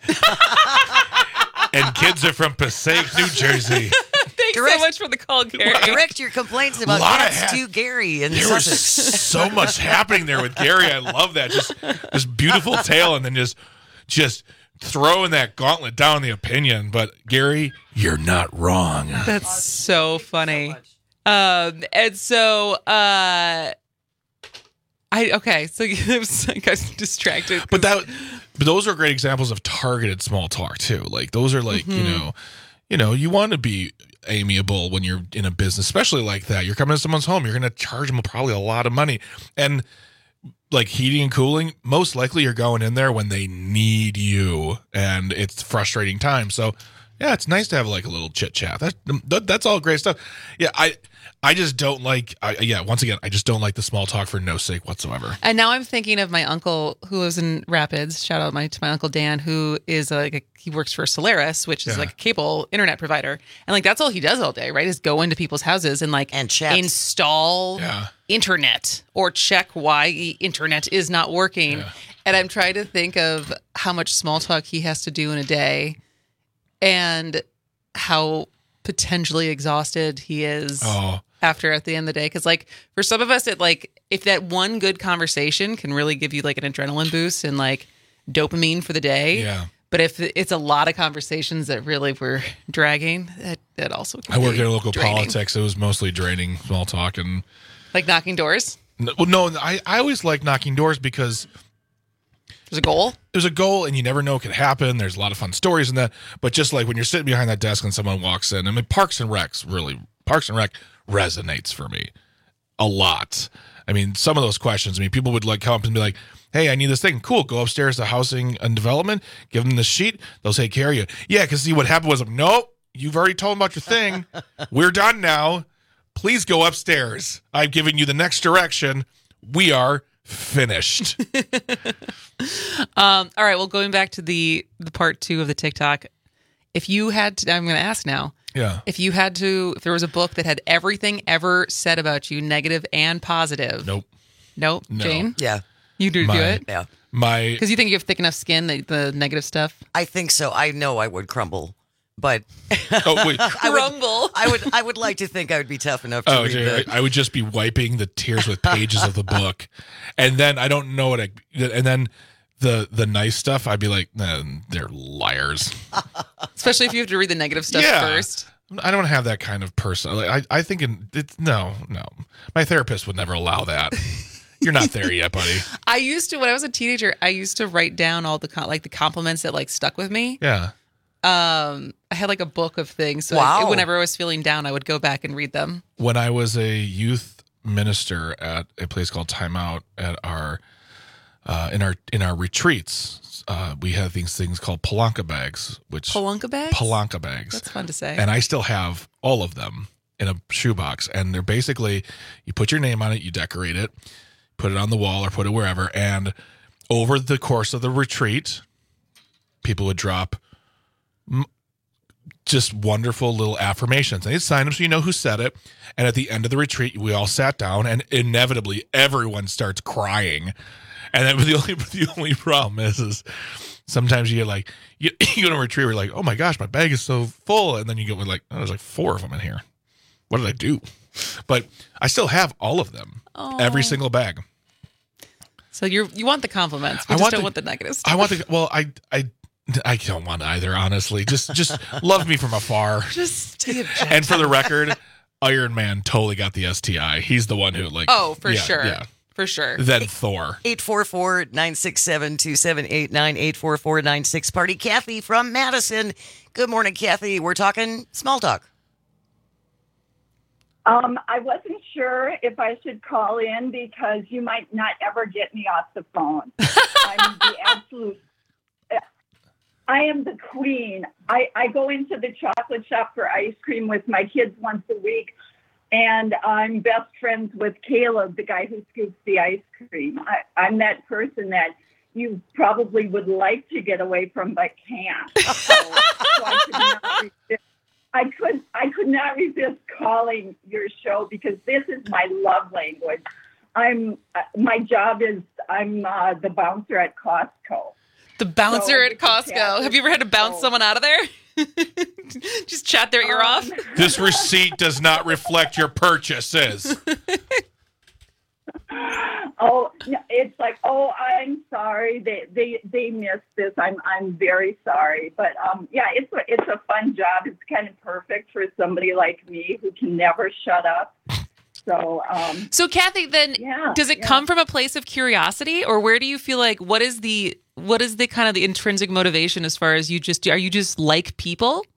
And kids are from Passaic, New Jersey. Thanks so much for the call, Gary. Direct your complaints about cats to Gary in There was so much happening there with Gary. I love that. Just this beautiful tale, and then just throwing that gauntlet down the opinion. But Gary, you're not wrong. That's so funny. So I got distracted. But those are great examples of targeted small talk too. Like those are like, you want to be amiable when you're in a business, especially like that. You're coming to someone's home, you're going to charge them probably a lot of money. And like heating and cooling, most likely you're going in there when they need you, and it's frustrating time. So Yeah, it's nice to have like a little chit chat. That's all great stuff. Yeah, I just don't like. Once again, I just don't like the small talk for no sake whatsoever. And now I'm thinking of my uncle who lives in Rapids. Shout out to my uncle Dan, who is he works for Solaris, which is like a cable internet provider, and like that's all he does all day, right? Is go into people's houses and install internet or check why internet is not working. Yeah. And I'm trying to think of how much small talk he has to do in a day. And how potentially exhausted he is after at the end of the day. Because, like, for some of us, if that one good conversation can really give you, like, an adrenaline boost and, like, dopamine for the day. Yeah. But if it's a lot of conversations that really were dragging, that also can I work in local politics. It was mostly draining small talk. And like knocking doors? No, I always like knocking doors because... There's a goal? There's a goal, and you never know what could happen. There's a lot of fun stories in that. But just like when you're sitting behind that desk and someone walks in, I mean, Parks and Rec resonates for me a lot. I mean, some of those questions, people would like come up and be like, hey, I need this thing. Cool, go upstairs to Housing and Development, give them the sheet. They'll take care of you. Yeah, because see, what happened was, nope, you've already told them about your thing. We're done now. Please go upstairs. I've given you the next direction. We are finished. All right. Well, going back to the part 2 of the TikTok, if you had to, I'm going to ask now. Yeah. If there was a book that had everything ever said about you, negative and positive. Nope. No. Jane? Yeah. You do it? Yeah. Because you think you have thick enough skin, the negative stuff? I think so. I know I would crumble. But crumble. I would like to think I would be tough enough to read that. I would just be wiping the tears with pages of the book, and then I don't know and then the nice stuff I'd be like, they're liars. Especially if you have to read the negative stuff first. I don't have that kind of person. I think no. My therapist would never allow that. You're not there yet, buddy. I used to when I was a teenager. I used to write down all the the compliments that stuck with me. Yeah. I had a book of things. So whenever I was feeling down, I would go back and read them. When I was a youth minister at a place called Time Out at our in our retreats, we had these things called Palanca bags. Palanca bags? Palanca bags. That's fun to say. And I still have all of them in a shoebox. And they're basically, you put your name on it, you decorate it, put it on the wall or put it wherever. And over the course of the retreat, people would drop just wonderful little affirmations. They sign them so you know who said it. And at the end of the retreat, we all sat down, and inevitably everyone starts crying. And then the only problem is sometimes you get you go to a retreat, you're like, oh my gosh, my bag is so full, and then you go with there's 4 of them in here. What did I do? But I still have all of them, every single bag. So you want the compliments, but don't want the negative stuff. I want I don't want either, honestly. Just love me from afar. Just stay objective. And for the record, Iron Man totally got the STI. He's the one who sure. Yeah. For sure. Then Thor. 844-967-2789, 844-96-PARTY. Kathy from Madison. Good morning, Kathy. We're talking small talk. I wasn't sure if I should call in because you might not ever get me off the phone. I am the queen. I go into the chocolate shop for ice cream with my kids once a week, and I'm best friends with Caleb, the guy who scoops the ice cream. I'm that person that you probably would like to get away from but can't. I could not resist calling your show because this is my love language. My job is I'm the bouncer at Costco. The bouncer at Costco. Have you ever had to bounce someone out of there? Just chat their ear off? This receipt does not reflect your purchases. It's like, I'm sorry. They missed this. I'm very sorry. But it's a fun job. It's kind of perfect for somebody like me who can never shut up. So Kathy, then does it come from a place of curiosity, or where do you feel like what is the kind of the intrinsic motivation as far as are you just like people?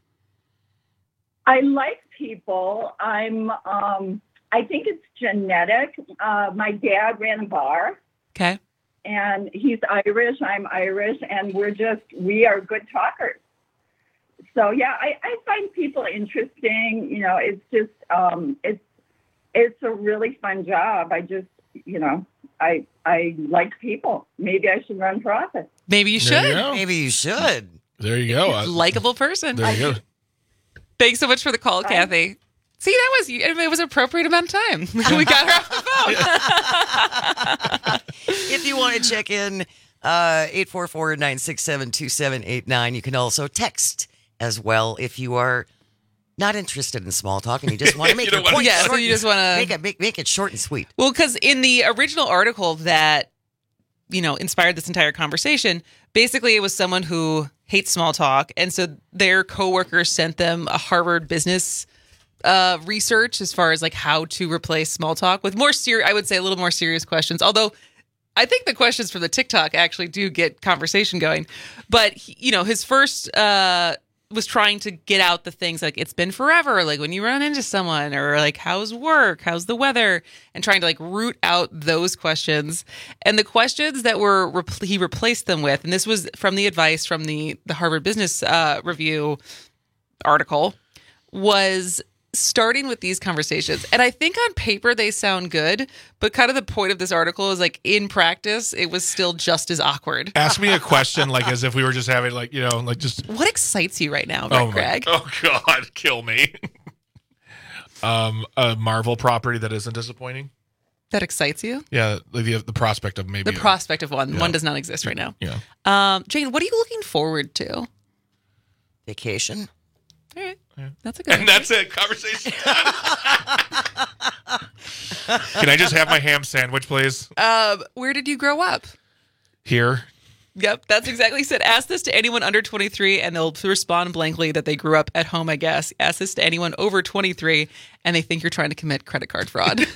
I like people. I think it's genetic. My dad ran a bar. Okay. And he's Irish, I'm Irish, and we are good talkers. So yeah, I find people interesting. You know, it's just it's a really fun job. I just, you know, I like people. Maybe I should run for office. Maybe you should. Maybe you should. There you go. Likable person. There you go. Thanks so much for the call, Kathy. See, it was an appropriate amount of time. We got her off the phone. If you want to check in, 844-967-2789. You can also text as well if you are not interested in small talk and you just want to make your point short. So you just want to make it short and sweet. Well, because in the original article that, you know, inspired this entire conversation, basically it was someone who hates small talk, and so their coworkers sent them a Harvard business research as far as like how to replace small talk with more serious, I would say a little more serious questions. Although I think the questions from the TikTok actually do get conversation going. But, you know, his first was trying to get out the things like it's been forever, like when you run into someone, or like how's work, how's the weather, and trying to like root out those questions. And the questions that were he replaced them with, and this was from the advice from the Harvard Business Review article, was starting with these conversations. And I think on paper they sound good, but kind of the point of this article is like in practice, it was still just as awkward. Ask me a question like as if we were just having like, you know, like just. What excites you right now, Brett Gregg? Oh God, kill me. A Marvel property that isn't disappointing. That excites you? Yeah, the prospect of maybe. The prospect of one. Yeah. One does not exist right now. Yeah. Jane, what are you looking forward to? Vacation. All right. That's a good And that's it. Conversation. Can I just have my ham sandwich, please? Where did you grow up? Here. Yep, that's exactly said. Ask this to anyone under 23, and they'll respond blankly that they grew up at home, I guess. Ask this to anyone over 23, and they think you're trying to commit credit card fraud. Do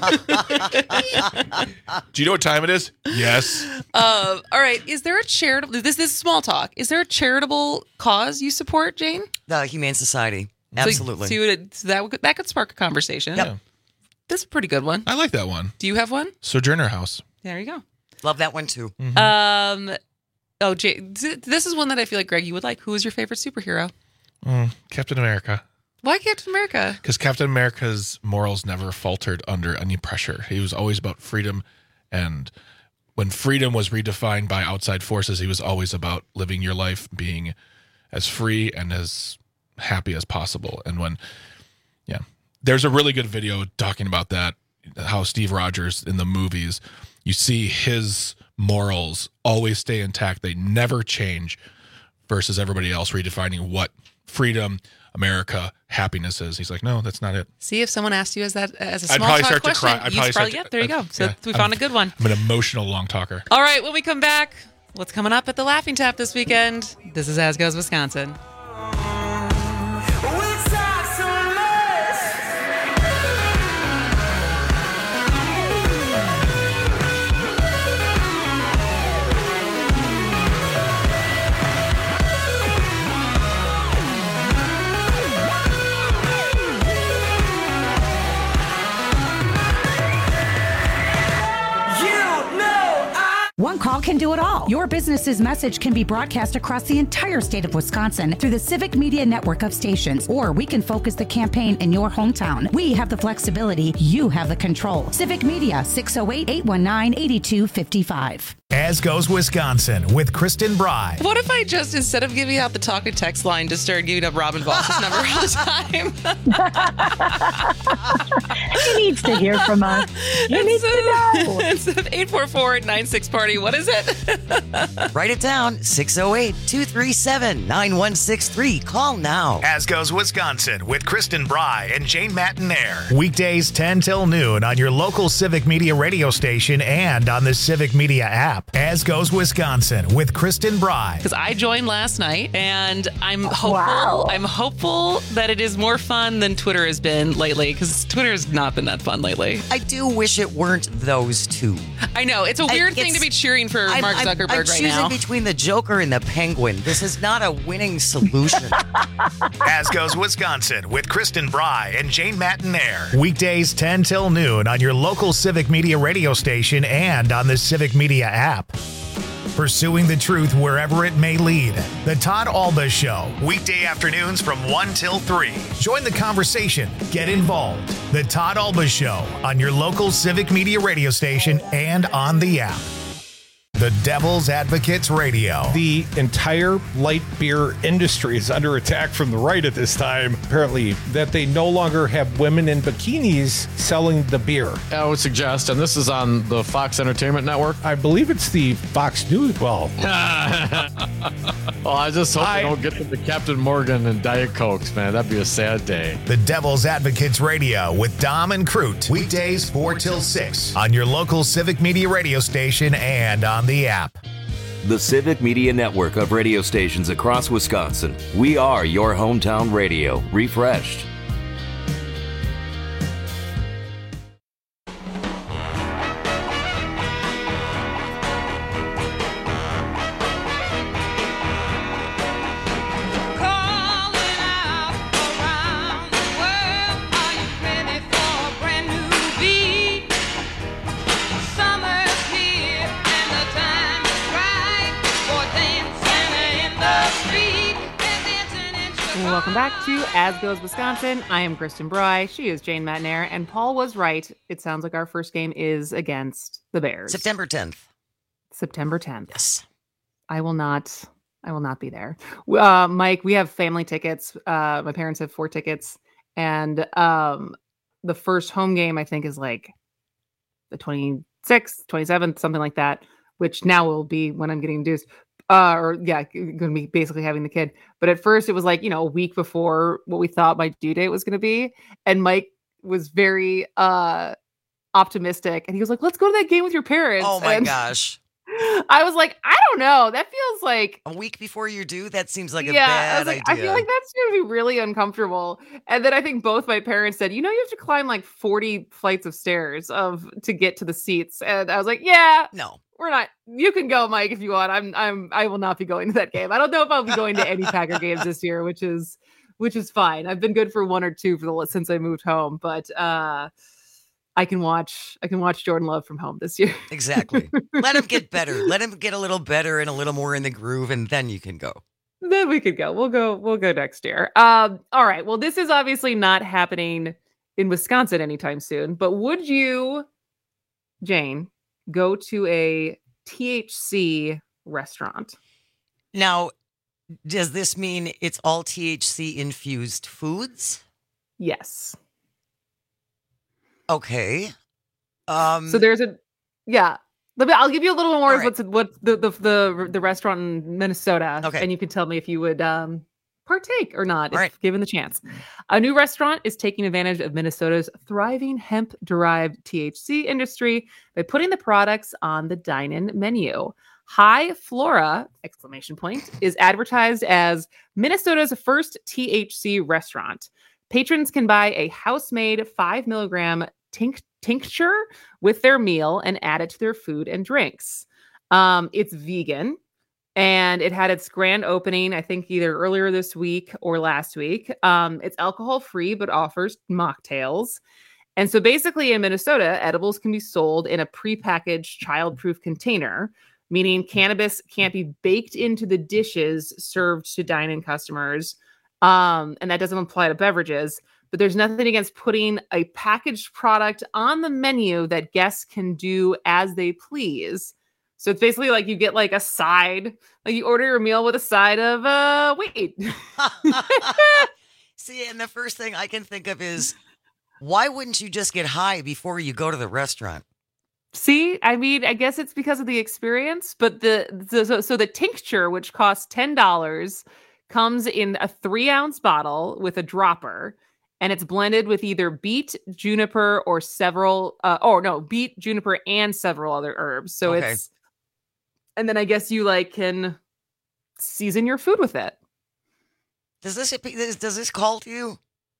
you know what time it is? Yes. All right. Is there a charitable... This is small talk. Is there a charitable cause you support, Jane? The Humane Society. Absolutely. So that could spark a conversation. Yep. This is a pretty good one. I like that one. Do you have one? Sojourner House. There you go. Love that one too. Mm-hmm. Jane, this is one that I feel like, Greg, you would like. Who is your favorite superhero? Captain America. Why Captain America? Because Captain America's morals never faltered under any pressure. He was always about freedom, and when freedom was redefined by outside forces, he was always about living your life being as free and as happy as possible. And there's a really good video talking about that, how Steve Rogers in the movies, you see his morals always stay intact. They never change versus everybody else redefining what freedom, America, happiness is. He's like, no, that's not it. See, if someone asked you as a small talk question, there you go. So we found a good one. I'm an emotional long talker. All right, when we come back, what's coming up at the Laughing Tap this weekend? This is As Goes Wisconsin. One call can do it all. Your business's message can be broadcast across the entire state of Wisconsin through the Civic Media network of stations, or we can focus the campaign in your hometown. We have the flexibility. You have the control. Civic Media, 608-819-8255. As Goes Wisconsin with Kristen Bry. What if I just, instead of giving out the talk and text line, just started giving up Robin Voss's number all the time? He needs to hear from us. He needs to know. Instead of 844-96-PARTY, what is it? Write it down, 608-237-9163. Call now. As Goes Wisconsin with Kristen Bry and Jane Matinaire. Weekdays 10 till noon on your local Civic Media radio station and on the Civic Media app. As Goes Wisconsin with Kristen Bry. Because I joined last night, and I'm hopeful. Wow. I'm hopeful that it is more fun than Twitter has been lately. Because Twitter has not been that fun lately. I do wish it weren't those two. I know it's a weird thing to be cheering for Mark Zuckerberg I'm right choosing now. Between the Joker and the Penguin. This is not a winning solution. As Goes Wisconsin with Kristen Bry and Jane Matinaire. Weekdays 10 till noon on your local Civic Media radio station and on the Civic Media app. pursuing the truth wherever it may lead. The Todd Alba Show, weekday afternoons from 1 till 3. Join the conversation. Get involved. The Todd Alba Show on your local Civic Media radio station and on the app. The Devil's Advocates Radio. The entire light beer industry is under attack from the right at this time, apparently, that they no longer have women in bikinis selling the beer. I would suggest, and this is on the Fox Entertainment Network. I believe it's the Fox News. Well, I just hope they don't get to the Captain Morgan and Diet Cokes, man. That'd be a sad day. The Devil's Advocates Radio with Dom and Crute. Weekdays 4 till 6 on your local Civic Media radio station and on the app. The Civic Media Network of radio stations across Wisconsin. We are your hometown radio, refreshed. Welcome back to As Goes Wisconsin. I am Kristen Bry. She is Jane Matnair. And Paul was right. It sounds like our first game is against the Bears. September 10th. September 10th. Yes. I will not be there. Mike, we have family tickets. My parents have 4 tickets. And the first home game, I think, is like the 26th, 27th, something like that, which now will be when I'm getting induced. Going to be basically having the kid. But at first it was like, a week before what we thought my due date was going to be. And Mike was very optimistic. And he was like, let's go to that game with your parents. Oh my gosh. I was like, I don't know. That feels like a week before you're due. That seems like a bad idea. I feel like that's going to be really uncomfortable. And then I think both my parents said, you have to climb like 40 flights of stairs to get to the seats. And I was like, yeah, no. We're not. You can go, Mike, if you want. I will not be going to that game. I don't know if I'll be going to any Packer games this year, which is fine. I've been good for 1 or 2 since I moved home, but I can watch Jordan Love from home this year. Exactly. Let him get better. Let him get a little better and a little more in the groove, and then you can go. Then we could go. We'll go next year. All right. Well, this is obviously not happening in Wisconsin anytime soon, but would you, Jane, go to a THC restaurant? Now, does this mean it's all THC infused foods? Yes. Okay. So there's I'll give you a little more of what's the restaurant in Minnesota. Okay. And you can tell me if you would partake or not, if given the chance. A new restaurant is taking advantage of Minnesota's thriving hemp-derived THC industry by putting the products on the dine-in menu. High Flora, ! Is advertised as Minnesota's first THC restaurant. Patrons can buy a house-made 5 milligram tincture with their meal and add it to their food and drinks. It's vegan. And it had its grand opening, I think, either earlier this week or last week. It's alcohol-free, but offers mocktails. And so basically in Minnesota, edibles can be sold in a prepackaged child-proof container, meaning cannabis can't be baked into the dishes served to dine-in customers. And that doesn't apply to beverages. But there's nothing against putting a packaged product on the menu that guests can do as they please. So it's basically like you get like a side, like you order your meal with a side of weed. See, and the first thing I can think of is, why wouldn't you just get high before you go to the restaurant? See, I mean, I guess it's because of the experience, but the tincture, which costs $10, comes in a 3-ounce bottle with a dropper. And it's blended with either beet, juniper, or beet, juniper, and several other herbs. So and then I guess you can season your food with it. Does this call to you?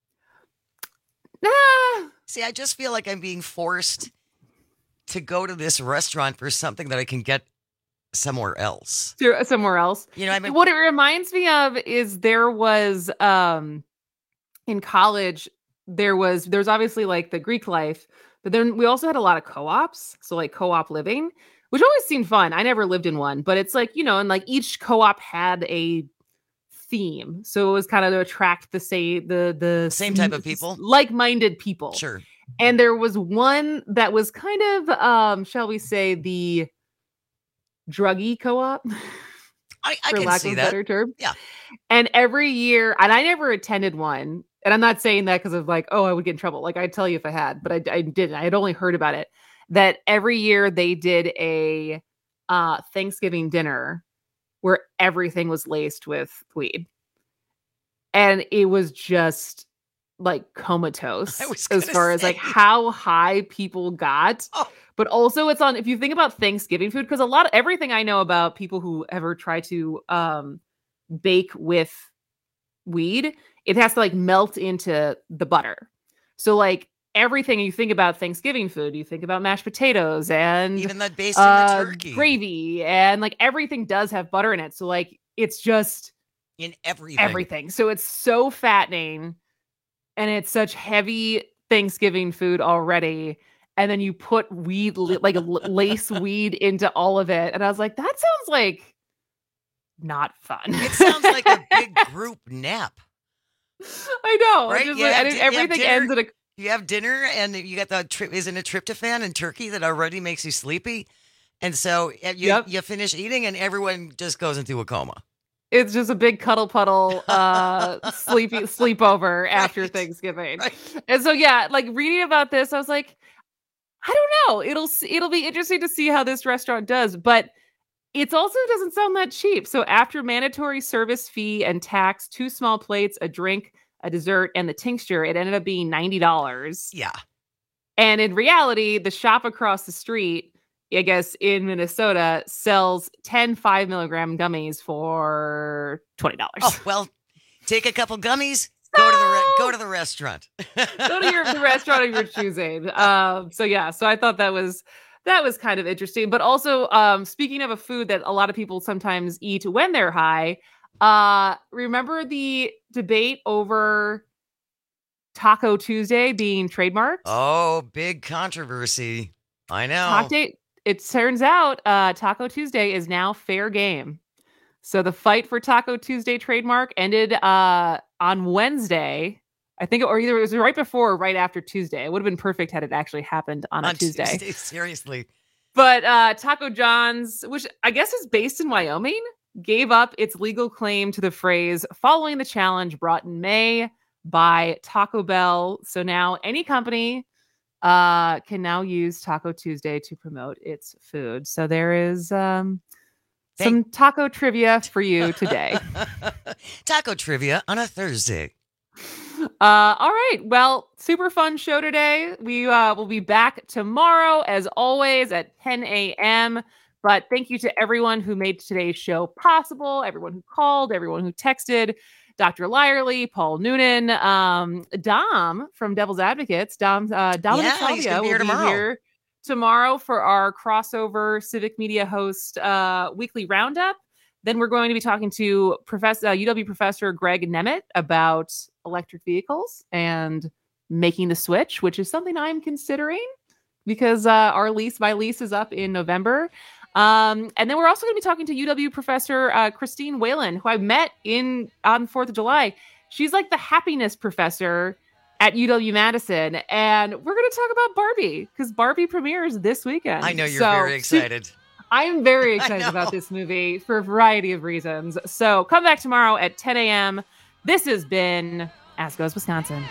See, I just feel like I'm being forced to go to this restaurant for something that I can get somewhere else. Somewhere else. What it reminds me of is there was in college, there's obviously like the Greek life, but then we also had a lot of co-ops. So like co-op living, which always seemed fun. I never lived in one, but it's like, and like each co-op had a theme. So it was kind of to attract the same type of people, like-minded people. Sure. And there was one that was kind of, shall we say, the druggy co-op. I for can lack see of a that. better term. Yeah. And every year, and I never attended one, and I'm not saying that because of like, oh, I would get in trouble. Like I'd tell you if I had, but I didn't. I had only heard about it. That every year they did a Thanksgiving dinner where everything was laced with weed. And it was just like comatose as far as like how high people got. But also it's on, if you think about Thanksgiving food, because everything I know about people who ever try to bake with weed, it has to like melt into the butter. So like everything you think about Thanksgiving food, you think about mashed potatoes and even the basting the turkey, gravy, and like everything does have butter in it. So like it's just in everything. So it's so fattening, and it's such heavy Thanksgiving food already. And then you put weed, like lace weed into all of it. And I was like, that sounds like not fun. It sounds like a big group nap. I know. Right? Everything ends at a... You have dinner and you got isn't it tryptophan and turkey that already makes you sleepy? And so you finish eating and everyone just goes into a coma. It's just a big cuddle puddle sleepover after Thanksgiving. Right. And so, yeah, like reading about this, I was like, I don't know. It'll be interesting to see how this restaurant does, but it also doesn't sound that cheap. So after mandatory service fee and tax, 2 small plates, a drink, a dessert, and the tincture, it ended up being $90. Yeah. And in reality, the shop across the street, I guess in Minnesota, sells 10 5-milligram gummies for $20. Oh, well, take a couple gummies. Go to the restaurant. Go to the restaurant of your choosing. So I thought that was kind of interesting. But also, speaking of a food that a lot of people sometimes eat when they're high, remember the debate over Taco Tuesday being trademarked? Oh, big controversy. I know. It turns out Taco Tuesday is now fair game. So the fight for Taco Tuesday trademark ended on Wednesday. I think, or either it was right before or right after Tuesday. It would have been perfect had it actually happened on a Tuesday. Seriously. But Taco John's, which I guess is based in Wyoming, gave up its legal claim to the phrase following the challenge brought in May by Taco Bell. So now any company can now use Taco Tuesday to promote its food. So there is some taco trivia for you today. Taco trivia on a Thursday. All right. Well, super fun show today. We will be back tomorrow, as always, at 10 a.m. But thank you to everyone who made today's show possible, everyone who called, everyone who texted, Dr. Lyerly, Paul Noonan, Dom from Devil's Advocates, Dominic Salvia will be here tomorrow for our crossover Civic Media Host weekly roundup. Then we're going to be talking to UW professor Greg Nemeth about electric vehicles and making the switch, which is something I'm considering because my lease is up in November. And then we're also going to be talking to UW professor Christine Whalen, who I met on 4th of July. She's like the happiness professor at UW-Madison, and we're going to talk about Barbie because Barbie premieres this weekend. I know you're very excited. I am very excited about this movie for a variety of reasons. So come back tomorrow at 10 a.m. This has been As Goes Wisconsin.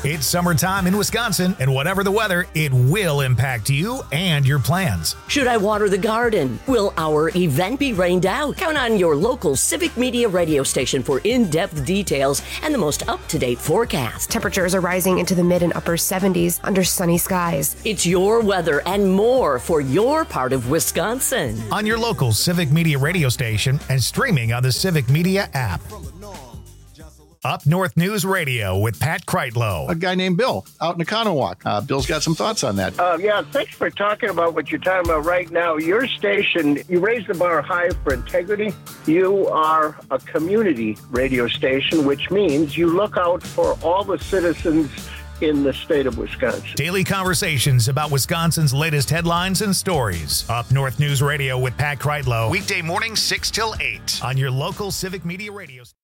It's summertime in Wisconsin, and whatever the weather, it will impact you and your plans. Should I water the garden? Will our event be rained out? Count on your local Civic Media radio station for in-depth details and the most up-to-date forecast. Temperatures are rising into the mid and upper 70s under sunny skies. It's your weather and more for your part of Wisconsin. On your local Civic Media radio station and streaming on the Civic Media app. Up North News Radio with Pat Kreitlow. A guy named Bill out in Oconomowoc. Bill's got some thoughts on that. Yeah, thanks for talking about what you're talking about right now. Your station, you raise the bar high for integrity. You are a community radio station, which means you look out for all the citizens in the state of Wisconsin. Daily conversations about Wisconsin's latest headlines and stories. Up North News Radio with Pat Kreitlow. Weekday morning 6 till 8 on your local Civic Media radio station.